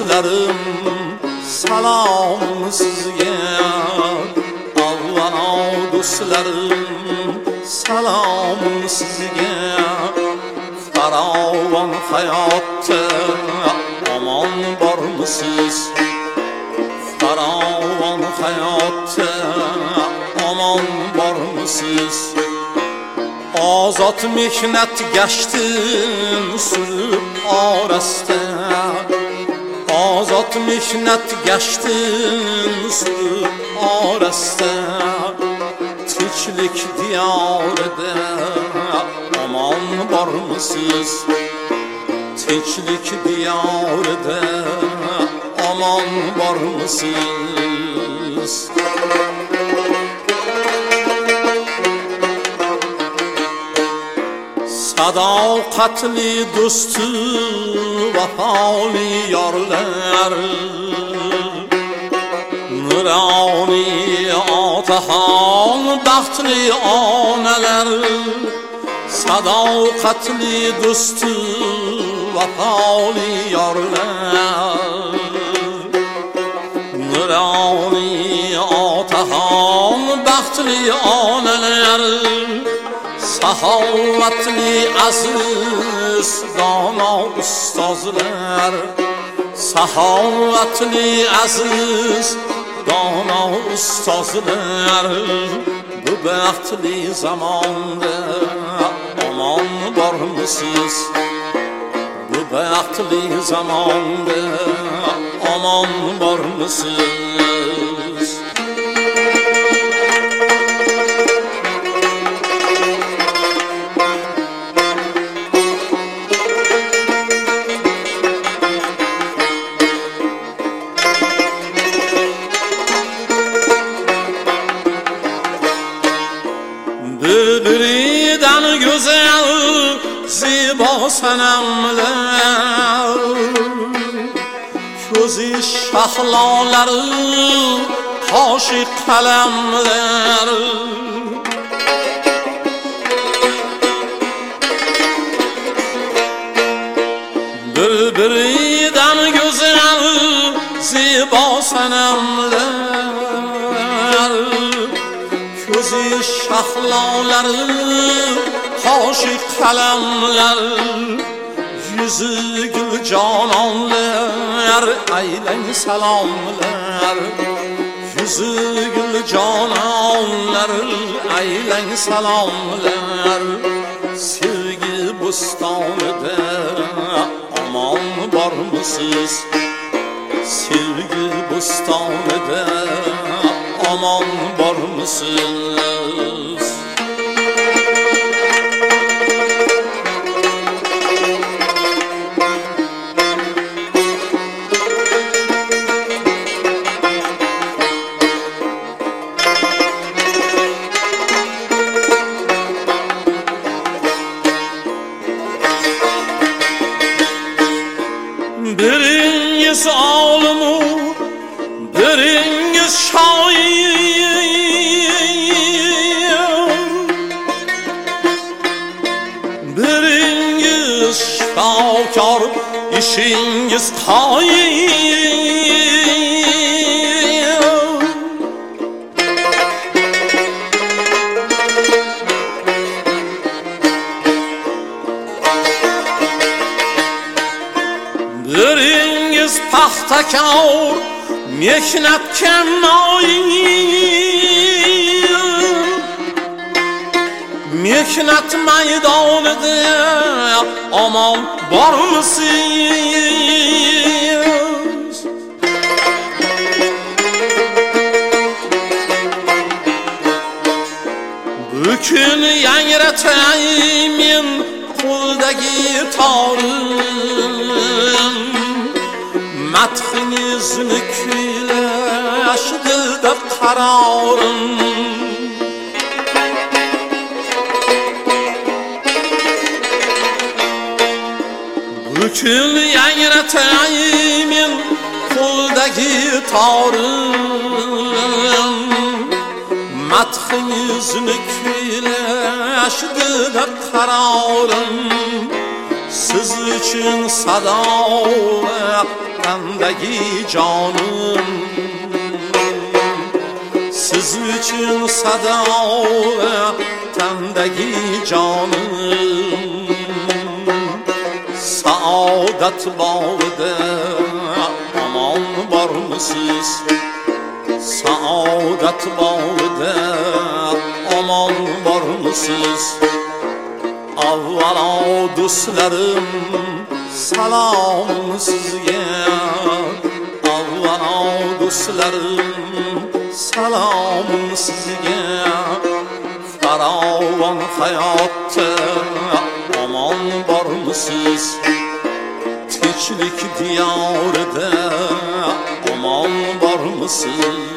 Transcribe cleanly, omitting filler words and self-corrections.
do'stlarim, salom sizga. Avvalo do'stlarim, salom sizga. Farovon hayotda omon bormisiz? Farovon hayotda omon bormisiz? Ozod mehnat gashtin suyib orasida, ozod mehnat gashtin suyib orasida, tinchlik diyorida omon bormisiz? Tinchlik diyorida omon bormisiz? Sadoqatli do'sti, vafoli yorlar, nuroniy otaxon, baxtli onalar. Sadoqatli do'sti, vafoli yorlar, nuroniy otaxon, baxtli onalar. Saxovatli aziz dono ustozlar, saxovatli aziz dono ustozlar. Bu baxtli zamonda omon bormisiz? Bu baxtli zamonda omon bormisiz? Birbiridan güzel, zibo sanamlar, ko'zi shahlolari, qoshi qalamlar. Birbiridan güzel, zibo sanamlar, ko'zi shahlolari, qoshi qalamlar. Yüzü gül canonlar, aylang salomlar. Yüzü gül canonlar, aylang salomlar. Sevgi bo'stonida omon bormisiz? Sevgi bo'stonida omon bormisiz? Biringiz olimu, biringiz shoir, biringiz shifokor, ishingiz qoyil. Biringiz paxtakor, mehnatga moyil. Mehnat maydonida omon bormisiz? Bukun yangratay men qo'ldagi torim, madhingizni kuylashdi deb qarorim. Bukun yangratay men qo'ldagi torim, madhingizni kuylashdi deb qarorim. Siz uchun sado tendagi canım. Siz üçün sada tendagi canım. Saadet bağıda aman var mısınız? Saadet bağıda aman var mısınız? Avvala dostlarım salam sizge. Avvala dostlarım salam sizge. Faravan hayatta aman var mısınız? Tinchlik diyarda aman var mısınız?